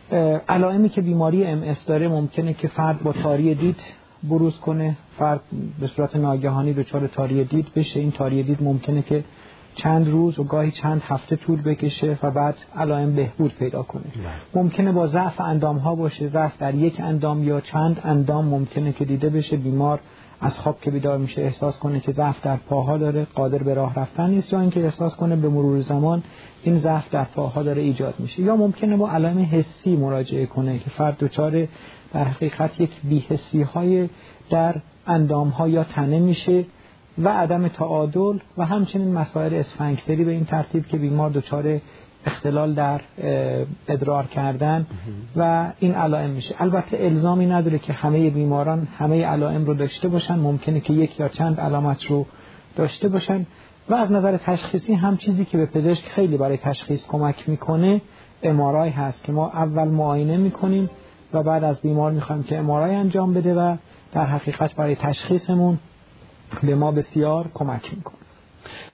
علائمی که بیماری MS داره ممکنه که فرد با تاری دید بروز کنه، فرد به صورت ناگهانی دچار تاری دید بشه. این تاری دید ممکنه که چند روز و گاهی چند هفته طول بکشه و بعد علائم بهبود پیدا کنه. ممکنه با ضعف اندام‌ها باشه، ضعف در یک اندام یا چند اندام ممکنه که دیده بشه. بیمار از خواب که بیدار میشه احساس کنه که ضعف در پاها داره، قادر به راه رفتن نیست، یا اینکه احساس کنه به مرور زمان این ضعف در پاها داره ایجاد میشه. یا ممکنه با علائم حسی مراجعه کنه که فرد دچار در حقیقت یک بی‌حسی‌های در اندام‌ها یا تنه میشه و عدم تعادل و همچنین مسائل اسفنکتری به این ترتیب که بیمار دچار اختلال در ادرار کردن و این علائم میشه. البته الزامی نداره که همه بیماران همه علائم رو داشته باشن، ممکنه که یک یا چند علامت رو داشته باشن. و از نظر تشخیصی هم چیزی که به پزشک خیلی برای تشخیص کمک میکنه MRI هست که ما اول معاینه میکنیم و بعد از بیمار میخوایم که MRI انجام بده و در حقیقت برای تشخیصمون به ما بسیار کمک میکنه.